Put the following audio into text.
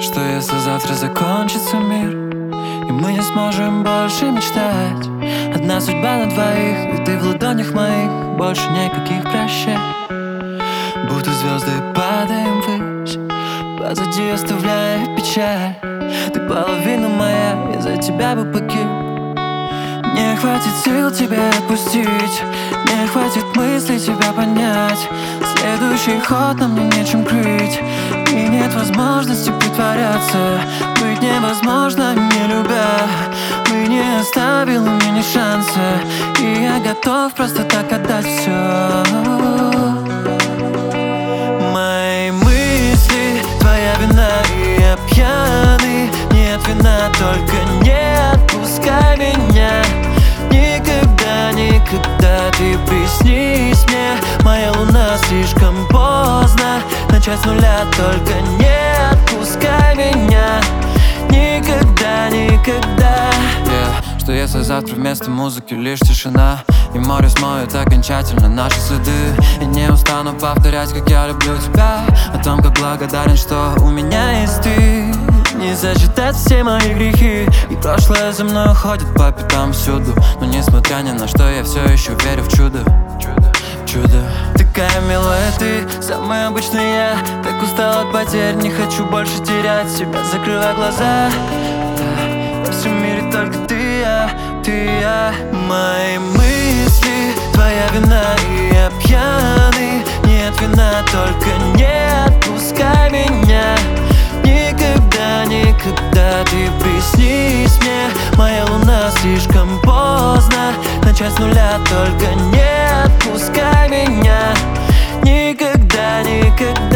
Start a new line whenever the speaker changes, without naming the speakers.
Что если завтра закончится мир, и мы не сможем больше мечтать? Одна судьба на двоих, и ты в ладонях моих, больше никаких прощай. Будто звезды падаем ввысь, позади оставляя печаль. Ты половина моя, я за тебя бы погиб. Не хватит сил тебя отпустить, не хватит мысли тебя понять. Следующий ход нам мне нечем крыть, и нет возможности притворяться. Быть невозможно, не любя. Ты не оставила мне ни шанса, и я готов просто так отдать все. Мои мысли, твоя вина, и я пьяный. Нет вина, только не отпускай меня. Никогда, никогда ты приснись мне. Моя луна, слишком поздно начать с нуля, только не отпускай меня. Никогда, никогда. Что если завтра вместо музыки лишь тишина, и море смоет окончательно наши следы? И не устану повторять, как я люблю тебя, о том, как благодарен, что у меня есть ты. Не зачитать все мои грехи, и прошлое за мной ходит по пятам всюду. Но несмотря ни на что, я все еще верю в чудо. Чудо. Такая милая ты, самый обычный я. Так устал от потерь, не хочу больше терять себя. Закрывай глаза, да, во всем мире только ты и я. Мои мысли, твоя вина, и я пьяный. Нет вина, только не отпускай меня. Никогда, никогда ты приснись мне. Моя луна, слишком поздно начать с нуля, только не отпускай меня. Никогда, никогда.